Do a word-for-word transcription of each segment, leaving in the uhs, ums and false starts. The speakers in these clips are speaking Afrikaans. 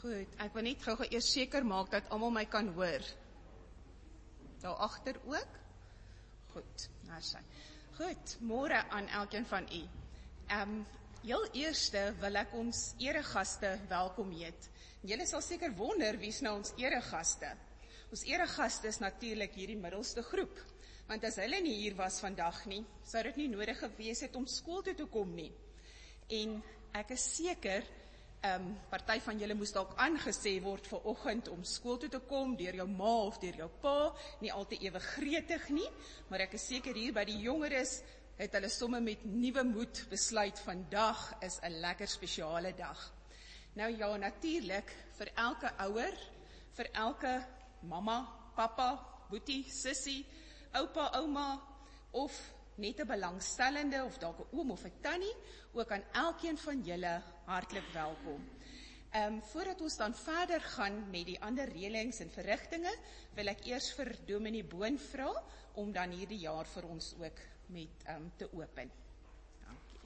Goed, ek wil net gou eers seker maak dat almal my kan hoor. Daar agter ook? Goed, daar sy. Goed, môre aan elkeen van u. Ehm um, heel eerste wil ek ons eregaste welkom heet. Julle sal seker wonder wie's nou ons eregaste. Ons eregaste is natuurlik hierdie middelste groep, want as hulle nie hier was vandag nie, sou dit nie nodig gewees het om skool toe te kom nie. En ek is seker, um, party van julle moes dalk aangesê word vir oggend om skool toe te kom, deur jou ma of deur jou pa, nie al te ewe gretig nie, maar ek is seker hier by die jongeres, het hulle somme met nuwe moed besluit, vandag is 'n lekker spesiale dag. Nou ja, natuurlik, vir elke ouer, vir elke mamma, papa, boetie, sussie, oupa, ouma, of net 'n belangstellende, of dalk 'n oom of 'n tannie, ook aan elkeen van julle hartlik welkom. Ehm um, voordat ons dan verder gaan met die ander reëlings en verrigtinge, wil ek eers vir Dominee Boon vra om dan hierdie jaar vir ons ook met ehm um, te open. Dankie.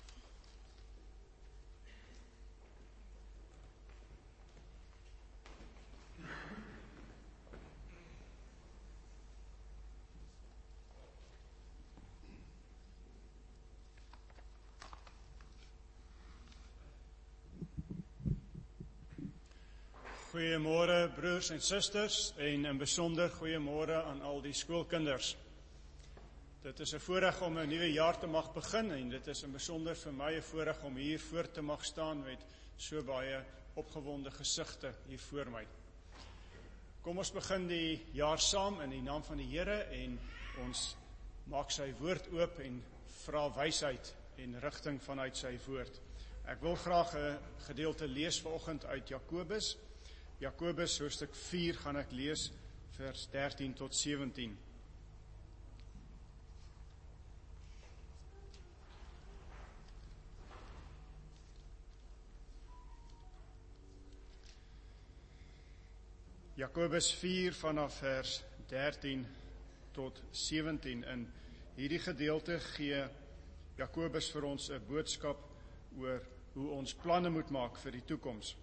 Goeiemôre broers en susters en in besonder goeiemôre aan al die skoolkinders. Dit is 'n voorreg om 'n nuwe jaar te mag begin en dit is in besonder vir my 'n voorreg om hier voor te mag staan met so baie opgewonde gesigte hier voor my. Kom ons begin die jaar saam in die naam van die Here en ons maak sy woord oop en vra wysheid en rigting vanuit sy woord. Ek wil graag 'n gedeelte lees vanoggend uit Jakobus. Jakobus hoofstuk vier gaan ek lees vers dertien tot sewentien. Jakobus vier vanaf vers dertien tot sewentien. In hierdie gedeelte gee Jakobus vir ons 'n boodskap oor hoe ons planne moet maak vir die toekoms.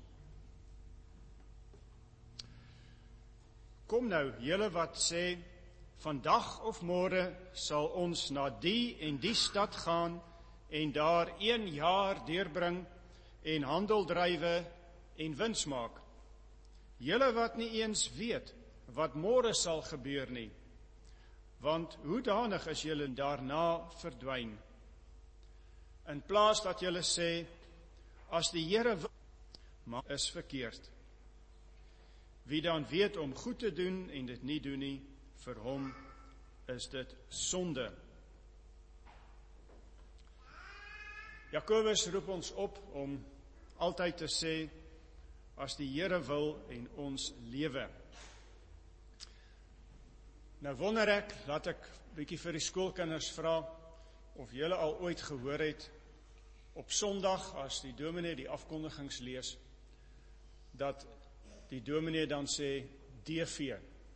Kom nou, julle wat sê, vandag of môre sal ons na die en die stad gaan en daar een jaar deurbring en handel drywe en wins maak. Julle wat nie eens weet wat môre sal gebeur nie, want hoedanig is julle daarna verdwyn. In plaas dat julle sê, as die Here wil, maar is verkeerd. Wie dan weet om goed te doen en dit nie doen nie, vir hom is dit sonde. Jakobus roep ons op om altyd te sê, as die Here wil en ons lewe. Nou wonder ek, laat ek bietjie vir die skoolkinders vra, of julle al ooit gehoor het, op Sondag, as die dominee die afkondigings lees, dat die dominee dan sê, D V.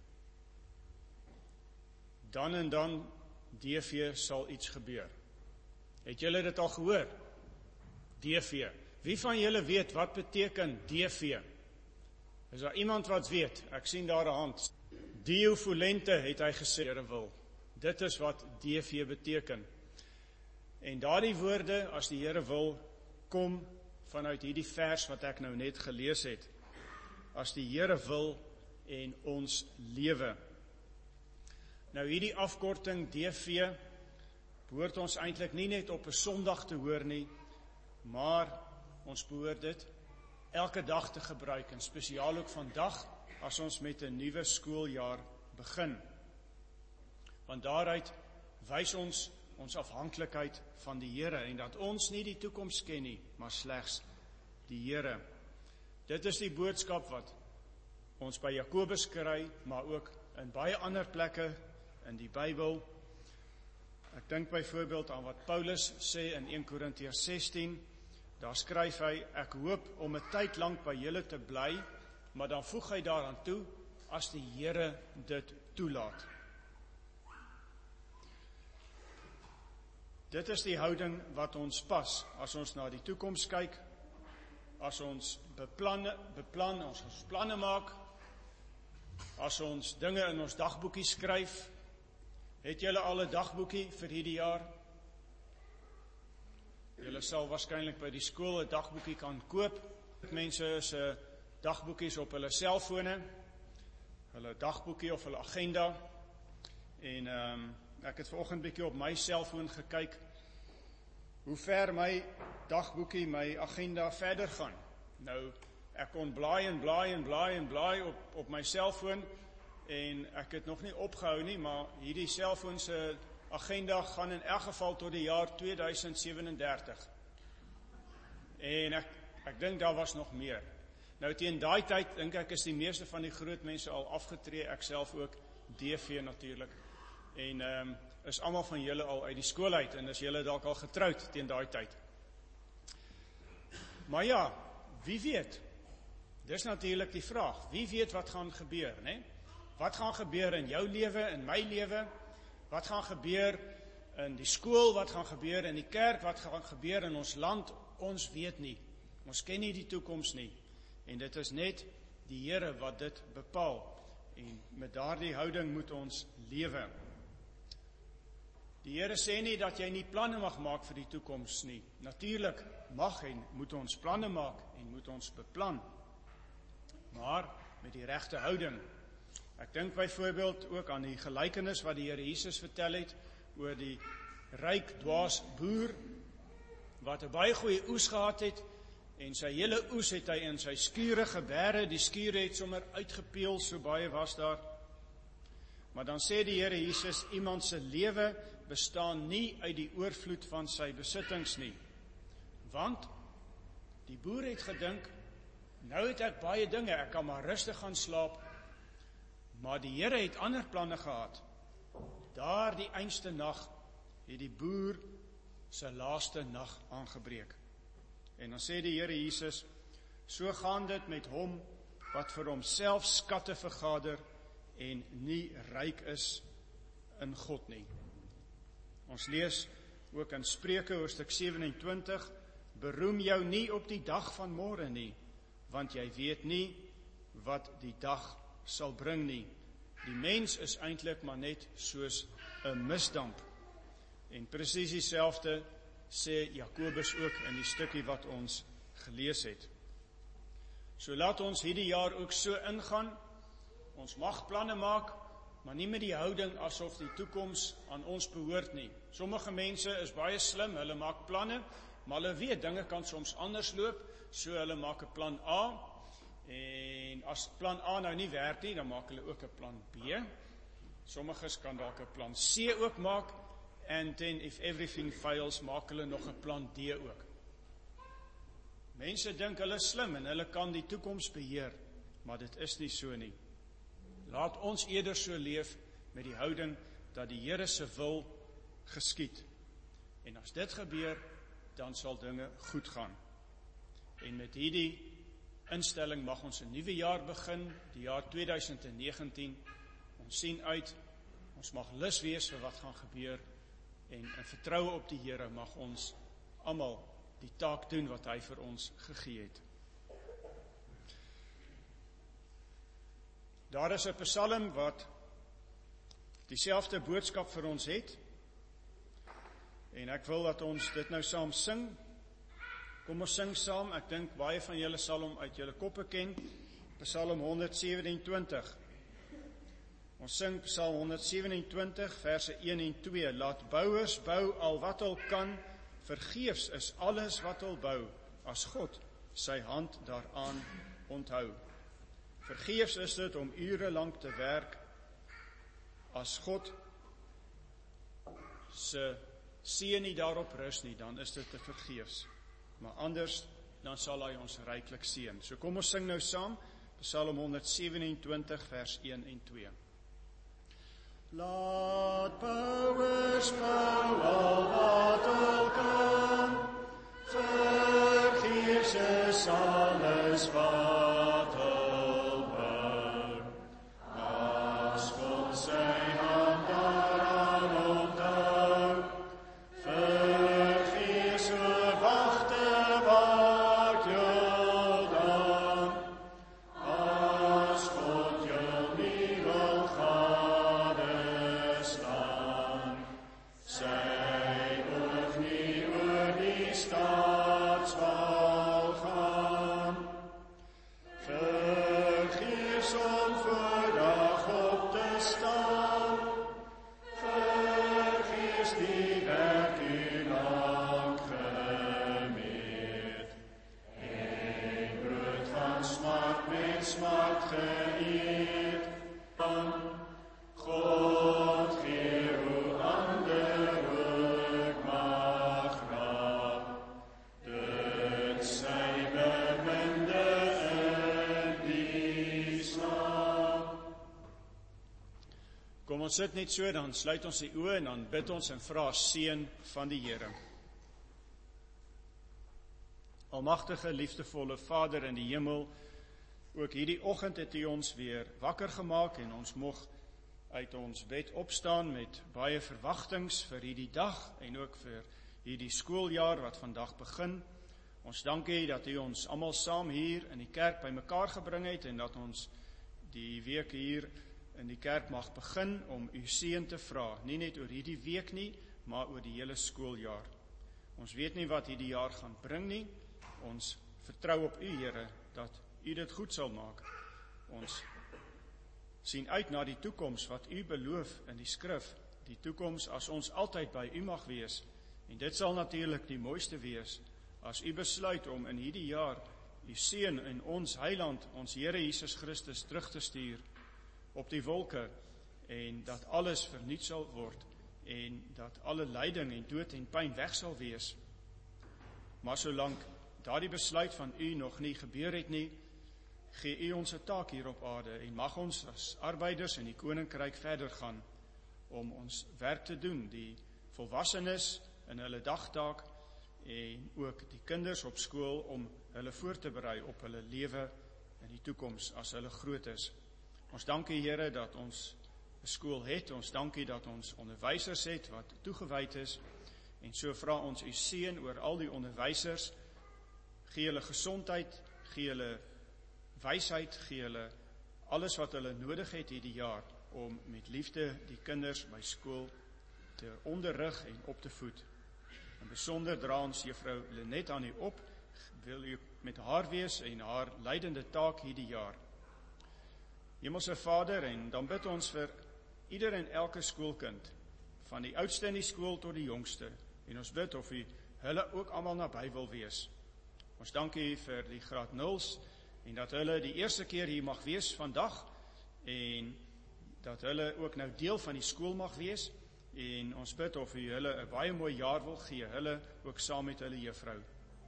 Dan en dan, D V sal iets gebeur. Het julle dit al gehoor? D V. Wie van julle weet wat beteken D V? Is daar iemand wat weet? Ek sien daar 'n hand. Dio Volente het hy gesê, Here wil. Dit is wat D V beteken. En daardie woorde, as die Here wil, kom vanuit hierdie vers wat ek nou net gelees het. As die Here wil en ons lewe. Nou hierdie afkorting D V behoort ons eintlik nie net op 'n Sondag te hoor nie, maar ons behoort dit elke dag te gebruik en spesiaal ook vandag as ons met 'n nuwe skooljaar begin. Want daaruit wys ons ons afhanklikheid van die Here en dat ons nie die toekoms ken nie, maar slegs die Here. Dit is die boodskap wat ons by Jakobus kry, maar ook in baie ander plekke in die Bybel. Ek dink byvoorbeeld aan wat Paulus sê in Eerste Korintiërs sestien. Daar skryf hy, ek hoop om 'n tyd lank by julle te bly, maar dan voeg hy daaraan toe, as die Here dit toelaat. Dit is die houding wat ons pas, as ons na die toekoms kyk, as ons beplan, beplan, ons ons planne maak, as ons dinge in ons dagboekie skryf. Het julle al 'n dagboekie vir hierdie jaar? Julle sal waarskynlik by die skool 'n dagboekie kan koop. Mense se dagboekies op hulle selfone, hulle dagboekie of hulle agenda. En um, ek het vanoggend bietjie op my selfoon gekyk hoe ver my dagboekie, my agenda verder gaan. Nou, ek kon blaai en blaai en blaai en blaai op, op my selfoon en ek het nog nie opgehou nie, maar hierdie selfoon se agenda gaan in elk geval tot die jaar twee duisend sewenendertig. En ek, ek dink daar was nog meer. Nou teen daai tyd, dink ek, is die meeste van die groot mense al afgetree, ek self ook, D V natuurlik. En um, is almal van julle al uit die skool uit, en is julle dalk al getroud teen daai tyd. Maar ja, wie weet? Dis natuurlik die vraag, wie weet wat gaan gebeur, né? Wat gaan gebeur in jou lewe, in my lewe? Wat gaan gebeur in die skool, wat gaan gebeur in die kerk, wat gaan gebeur in ons land? Ons weet nie. Ons ken nie die toekoms nie. En dit is net die Here wat dit bepaal. En met daardie houding moet ons lewe. Die Here sê nie dat jy nie planne mag maak vir die toekoms nie. Natuurlik mag en moet ons planne maak en moet ons beplan. Maar met die regte houding. Ek dink byvoorbeeld ook aan die gelykenis wat die Here Jesus vertel het oor die ryk dwaas boer wat 'n baie goeie oes gehad het en sy hele oes het hy in sy skure geberre, die skure het sommer uitgepeel, so baie was daar. Maar dan sê die Here Jesus, iemand se lewe bestaan nie uit die oorvloed van sy besittings nie. Want die boer het gedink, nou het ek baie dinge, ek kan maar rustig gaan slaap. Maar die Here het ander planne gehad. Daar die einste nag het die boer sy laaste nag aangebreek. En dan sê die Here Jesus, so gaan dit met hom wat vir homself skatte vergader en nie ryk is in God nie. Ons lees ook in Spreuke hoofstuk sewenentwintig, beroem jou nie op die dag van môre nie, want jy weet nie wat die dag sal bring nie. Die mens is eintlik maar net soos 'n misdamp. En presies dieselfde sê Jakobus ook in die stukkie wat ons gelees het. So laat ons hierdie jaar ook so ingaan. Ons mag planne maak, maar nie met die houding asof die toekoms aan ons behoort nie. Sommige mense is baie slim, hulle maak planne, maar hulle weet dinge kan soms anders loop, so hulle maak 'n plan A. En as plan A nou nie werk nie, dan maak hulle ook 'n plan B. Sommiges kan dalk 'n plan C ook maak, and then if everything fails, maak hulle nog 'n plan D ook. Mense dink hulle is slim en hulle kan die toekoms beheer, maar dit is nie so nie. Laat ons eerder so leef met die houding dat die Here se wil geskied. En as dit gebeur, dan sal dinge goed gaan. En met hierdie instelling mag ons 'n nuwe jaar begin, die jaar twee duisend negentien. Ons sien uit, ons mag lus wees vir wat gaan gebeur en in vertroue op die Here mag ons almal die taak doen wat hy vir ons gegee het. Daar is 'n psalm wat dieselfde boodskap vir ons het en ek wil dat ons dit nou saam sing. Kom ons sing saam, ek dink baie van julle sal hom uit julle koppe ken, Psalm honderd sewenentwintig. Ons sing Psalm honderd sewenentwintig, verse een en twee. Laat bouers bou al wat hulle kan, vergeefs is alles wat hulle bou, as God sy hand daaraan onthou. Vergeefs is dit om ure lank te werk, as God se seën nie daarop rus nie, dan is dit te vergeefs. Maar anders, dan sal hy ons ryklik seën. So kom ons sing nou saam, Psalm honderd sewenentwintig, vers een en twee. Laat bouers bou al wat hulle kan, vergeefs is alles wat hulle bou, as God sy hand daaraan onthou, vergeefs so wagte maak jou is om vandag op te staan. Vergees die werk u lang gemeet. En brood van smart met smart geëet. God gee hoe ander ook mag raak. Dit sy beminde in die slaap. Kom ons sit net so, dan sluit ons die oë en dan bid ons en vra seën van die Here. Almagtige, liefdevolle Vader in die hemel, ook hierdie oggend het u ons weer wakker gemaak en ons moeg uit ons bed opstaan met baie verwagtings vir hierdie dag en ook vir hierdie skooljaar wat vandag begin. Ons dank u dat u ons almal saam hier in die kerk bymekaar gebring het en dat ons die week hier in die kerk mag begin om u seën te vra, nie net oor hierdie week nie, maar oor die hele skooljaar. Ons weet nie wat hierdie jaar gaan bring nie. Ons vertrou op u, Here, dat u dit goed sal maak. Ons sien uit na die toekoms wat u beloof in die skrif, die toekoms as ons altyd by u mag wees, en dit sal natuurlik die mooiste wees, as u besluit om in hierdie jaar u seën in ons heiland, ons Here Jesus Christus terug te stuur op die wolke, en dat alles vernuut sal word, en dat alle lyding en dood en pyn weg sal wees. Maar solank daardie besluit van u nog nie gebeur het nie, gee u ons 'n taak hier op aarde en mag ons as arbeiders in die koninkryk verder gaan om ons werk te doen, die volwassenes in hulle dagtaak en ook die kinders op skool om hulle voor te berei op hulle lewe in die toekoms as hulle groot is. Ons dank u, Here, dat ons 'n skool het, ons dank u dat ons onderwysers het wat toegewyd is, en so vra ons u seën oor al die onderwysers, gee hulle gesondheid, gee hulle wysheid, gee hulle alles wat hulle nodig het hierdie jaar om met liefde die kinders by skool te onderrig en op te voed. En besonder dra ons juffrou Lenet aan u op, wil u met haar wees en haar leidende taak hierdie jaar. Hemelse Vader, en dan bid ons vir ieder en elke skoolkind, van die oudste in die skool tot die jongste, en ons bid of u hulle ook almal naby wil wees. Ons dank u vir die graad nuls, en dat hulle die eerste keer hier mag wees vandag, en dat hulle ook nou deel van die skool mag wees, en ons bid of u hulle 'n baie mooi jaar wil gee, hulle ook saam met hulle juffrou.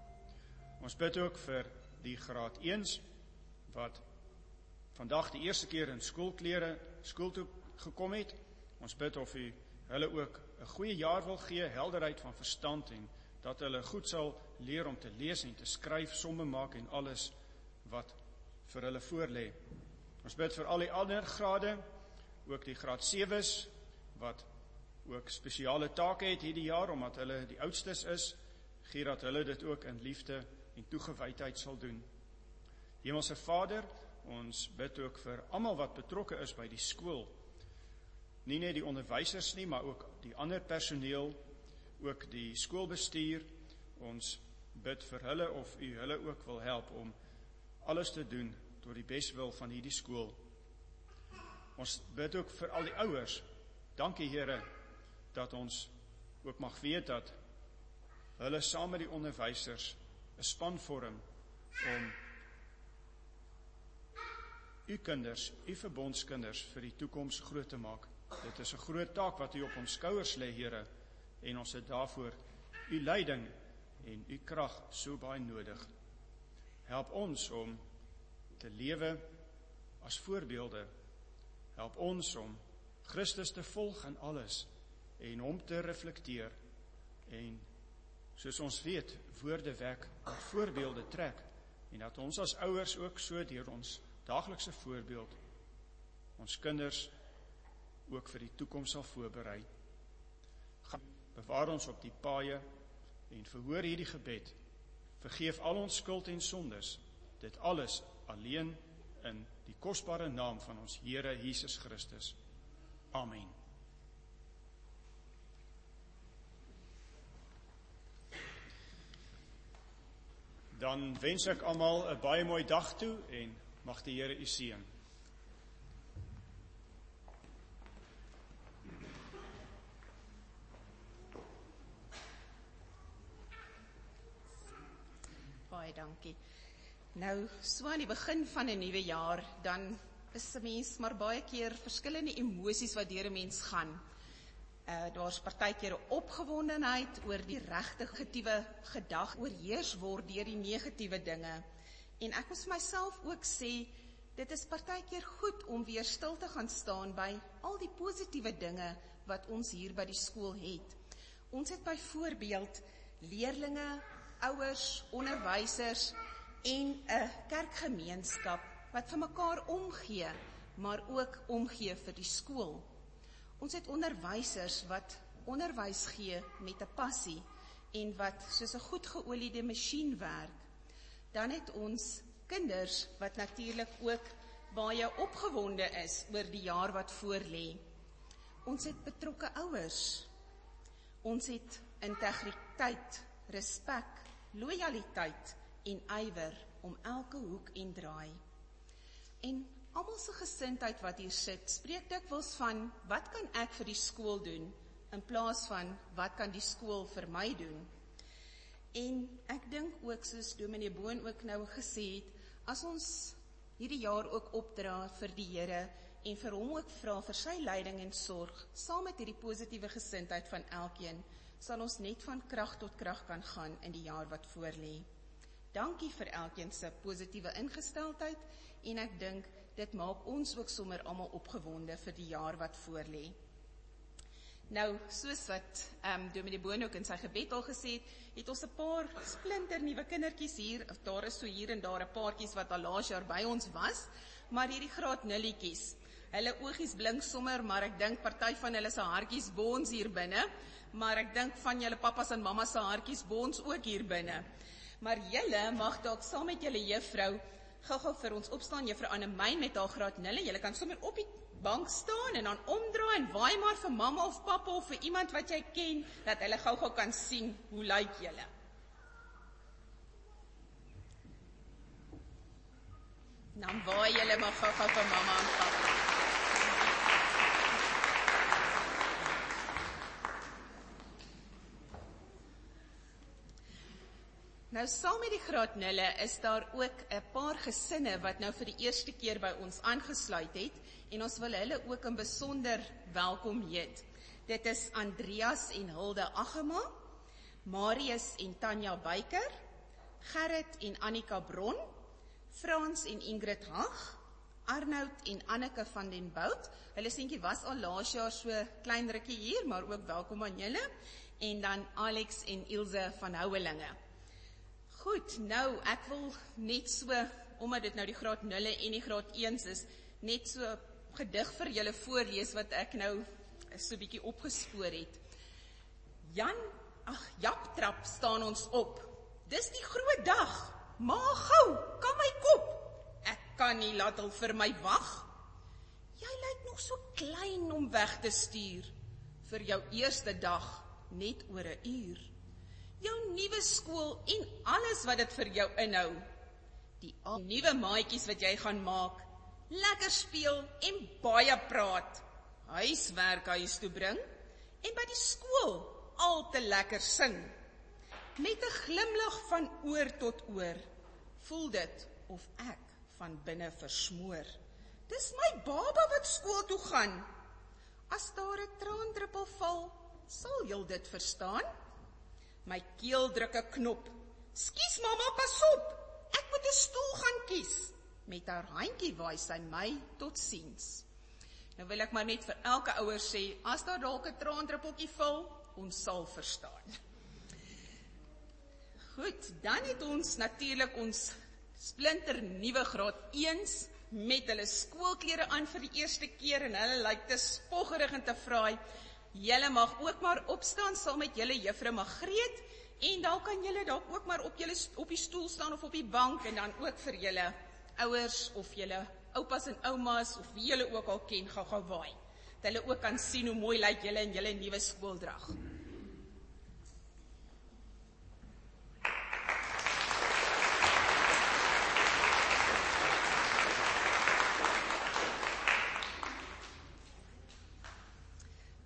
Ons bid ook vir die graad eens, wat vandag die eerste keer in skoolklere skool toe gekom het. Ons bid of u hulle ook 'n goeie jaar wil gee, helderheid van verstand, en dat hulle goed sal leer om te lees en te skryf, somme maak en alles wat vir hulle voorlê. Ons bid vir al die ander grade, ook die graad sewes, wat ook spesiale take het hierdie jaar, omdat hulle die oudstes is, gee dat hulle dit ook in liefde en toegewydheid sal doen. Hemelse Vader, ons bid ook vir almal wat betrokke is by die skool, nie net die onderwysers nie, maar ook die ander personeel, ook die skoolbestuur. Ons bid vir hulle of u hulle ook wil help om alles te doen tot die beswil van hierdie skool. Ons bid ook vir al die ouers. Dankie, Here, dat ons ook mag weet dat hulle saam met die onderwysers 'n span vorm om u kinders, u verbondskinders vir die toekoms groot te maak. Dit is 'n groot taak wat u op ons skouers lê, Here, en ons het daarvoor u leiding en u krag so baie nodig. Help ons om te lewe as voorbeelde. Help ons om Christus te volg in alles en hom te reflekteer. En soos ons weet, woorde wek, voorbeelde trek, en dat ons as ouers ook so deur ons daaglikse voorbeeld ons kinders ook vir die toekoms sal voorberei. Bewaar ons op die paaie en verhoor hierdie gebed. Vergeef al ons skuld en sondes. Dit alles alleen in die kosbare naam van ons Here Jesus Christus. Amen. Dan wens ek almal 'n baie mooi dag toe en mag die Here u seën. baie dankie. Nou, so aan die begin van 'n nuwe jaar, dan is 'n mens maar baie keer verskillende emosies wat deur 'n mens gaan. Uh, daar's partykeer 'n opgewondenheid oor die regte negatiewe gedag oorheers word deur die negatiewe dinge. En ek moet vir myself ook sê, dit is partykeer goed om weer stil te gaan staan by al die positiewe dinge wat ons hier by die skool het. Ons het byvoorbeeld leerlinge, ouers, onderwysers en 'n kerkgemeenskap wat vir mekaar omgee, maar ook omgee vir die skool. Ons het onderwysers wat onderwys gee met 'n passie en wat soos 'n goed geoliede masjien werk. Dan het ons kinders wat natuurlik ook baie opgewonde is oor die jaar wat voorlê. Ons het betrokke ouers. Ons het integriteit, respek, lojaliteit en ywer om elke hoek en draai. En almal se gesindheid wat hier sit, spreek dikwels van wat kan ek vir die skool doen in plaas van wat kan die skool vir my doen. En ek dink ook, soos Dominee Boon ook nou gesê het, as ons hierdie jaar ook opdra vir die Here en vir hom ook vra vir sy leiding en sorg, saam met hierdie positiewe gesindheid van elkeen, sal ons net van krag tot krag kan gaan in die jaar wat voorlê. Dankie vir elkeen se positiewe ingesteldheid en ek dink dit maak ons ook sommer almal opgewonde vir die jaar wat voorlê. Nou, soos wat um, Dominee Boon ook in sy gebed al gesê het, het ons 'n paar splinter nuwe kindertjies hier, daar is so hier en daar 'n paartjies wat al laas jaar by ons was, maar hierdie graad nulletjies, hulle oogies blink sommer, maar ek dink party van hulle se hartjies bons hier binne, maar ek dink van julle pappas en mammas se hartjies bons ook hier binne. Maar julle mag dalk saam met julle juffrou gou-gou vir ons opstaan, juffrou Annemeyn met haar graad nulle, julle kan sommer op die bank staan en dan omdraai en waai maar vir mamma of pappa of vir iemand wat jy ken, dat hulle gou-gou kan sien hoe lyk julle. Dan waai julle maar gou-gou vir mamma en pappa. Nou, saam met die graad nulle is daar ook 'n paar gesinne wat nou vir die eerste keer by ons aangesluit het en ons wil hulle ook in besonder welkom heet. Dit is Andreas en Hilde Agema, Marius en Tanya Buyker, Gerrit en Annika Bron, Frans en Ingrid Hag, Arnoud en Anneke van den Bout. Hulle seentjie was al laas jaar so klein rukkie hier, maar ook welkom aan julle. En dan Alex en Ilse van Houwelinge. Goed, nou, ek wil net so, omdat dit nou die graad nulle en die graad eens is, net so gedig vir julle voorlees wat ek nou so bietjie opgespoor het. Jan, ag, Japtrap staan ons op. Dis die groot dag. Ma, gou, kan my kop. Ek kan nie laat hulle vir my wag. Jy lyk nog so klein om weg te stuur. Vir jou eerste dag, net oor 'n uur. Jou nuwe skool en alles wat dit vir jou inhou. Die nuwe maatjies wat jy gaan maak. Lekker speel en baie praat. Huiswerk huis toe bring. En by die skool al te lekker sing. Met 'n glimlag van oor tot oor. Voel dit of ek van binne versmoor. Dis my baba wat skool toe gaan. As daar 'n traandruppel val, sal jy dit verstaan? My keel druk 'n knop. Skus mamma, pas op. Ek moet 'n stoel gaan kies. Met haar handjie waai sy my tot siens. Nou wil ek maar net vir elke ouer sê, as daar dalk 'n traandruppeltjie val, ons sal verstaan. Goed, dan het ons natuurlik ons splinter nuwe graad eens met hulle skoolklere aan vir die eerste keer en hulle lyk te spoggerig en te fraai. Julle mag ook maar opstaan saam met julle juffrou Magreet en dan kan julle dalk ook maar op julle op die stoel staan of op die bank en dan ook vir julle ouers of julle oupas en oumas of wie julle ook al ken gou-gou waai. Dat hulle ook kan sien hoe mooi lyk julle in julle nuwe skooldrag.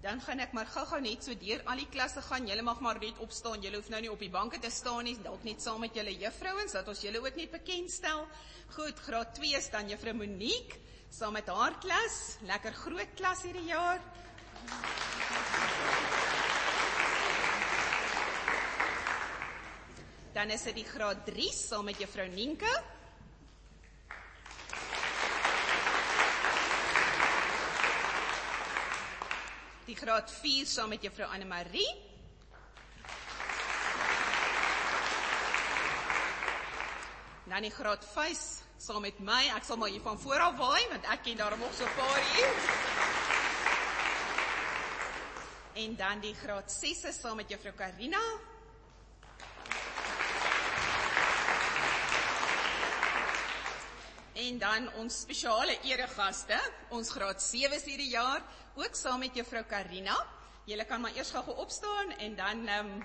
dan gaan ek maar gou-gou net so deur al die klasse gaan. Julle mag maar net opstaan, julle hoef nou nie op die banke te staan nie, dalk net saam met julle juffrouens, dat ons julle ook net bekendstel. Goed, graad twee is dan juffrou Monique, saam met haar klas, lekker groot klas hierdie jaar. Dan is dit die graad drie, saam met juffrou Nienke. Die graad vier saam met juffrou Annemarie. Dan die graad vyf saam met my. Ek sal maar hier van voor af waai, want ek ken daarom ook so 'n paar hier. En dan die graad ses saam met juffrou Karina. En dan ons spesiale eregaste, ons graad sewe hierdie jaar, ook saam met juffrou Karina. Julle kan maar eers gou opstaan en dan um,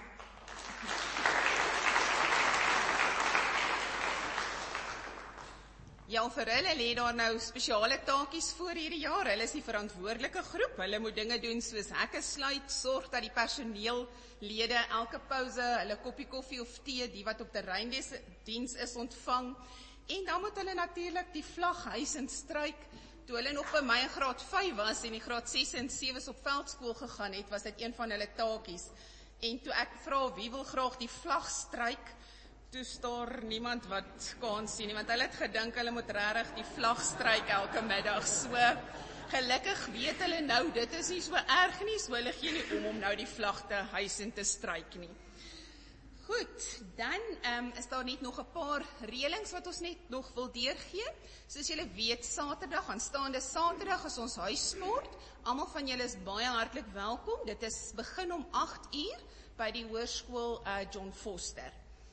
ja, vir hulle lê daar nou spesiale taakies voor hierdie jaar. Hulle is die verantwoordelike groep. Hulle moet dinge doen soos hekke sluit, sorg dat die personeellede elke pouse hulle koppie koffie of tee, die wat op terreindiens is, ontvang. En dan moet hulle natuurlik die vlag huis en stryk. Toe hulle nog by my in graad vyf was en die graad ses en sewe op veldskool gegaan het, was dit een van hulle taakies. En toe ek vra wie wil graag die vlag stryk, toe staar niemand wat kan sien nie, want hulle het gedink hulle moet regtig die vlag stryk elke middag. So gelukkig weet hulle nou, dit is nie so erg nie, so hulle gee nie om om nou die vlag te huis en te stryk nie. Goed, dan um, is daar net nog 'n paar reëlings wat ons net nog wil deurgee. Soos julle weet, Saterdag, aanstaande Saterdag is ons huissport. Almal van julle is baie hartlik welkom. Dit is begin om agt uur by die hoërskool uh, John Foster.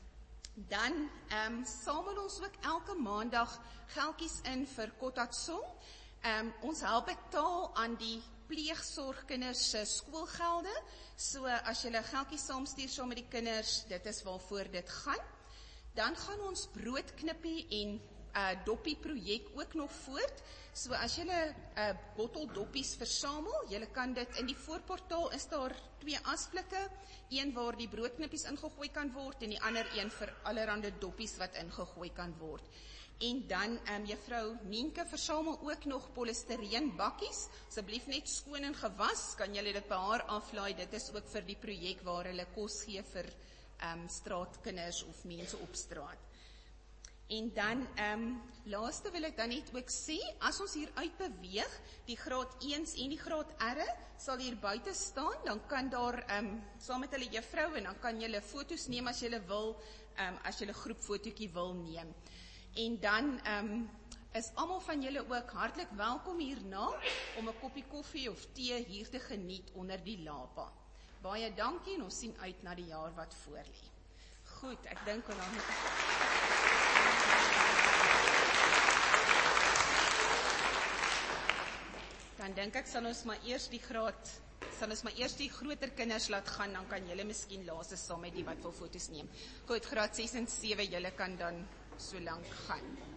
Dan um, samel ons ook elke maandag geldjies in vir Kotatsong. Um, ons help betaal aan die pleegsorgkinders se skoolgelde. So as julle geldjies saamstuur saam met die kinders, dit is waarvoor dit gaan. Dan gaan ons broodknippie en uh, doppie projek ook nog voort. So as julle uh, bottel doppies versamel, julle kan dit in die voorportaal, is daar twee asblikke, een waar die broodknippies ingegooi kan word en die ander een vir allerhande doppies wat ingegooi kan word. En dan um, juffrou Nienke versamel ook nog polistireen bakkies. Asseblief net skoon en gewas, kan julle dit by haar aflaai. Dit is ook vir die projek waar hulle kos gee vir um, straatkinders of mense op straat. En dan, um, laaste wil ek dan net ook sê, as ons hier uitbeweeg, die graad eens en die graad R sal hier buite staan, dan kan daar, um, saam met hulle juffrou, en dan kan julle foto's neem as julle wil, um, as julle groepfotootjie wil neem. En dan um, is almal van julle ook hartlik welkom hierna om 'n koppie koffie of tee hier te geniet onder die lapa. Baie dankie en ons sien uit na die jaar wat voorlê. Goed, ek dink ons dan Dan dink ek sal ons maar eers die graad sal ons maar eers die groter kinders laat gaan, dan kan julle miskien laaste saam met die wat wil foto's neem. Goed, graad ses en sewe, julle kan dan so lank gaan.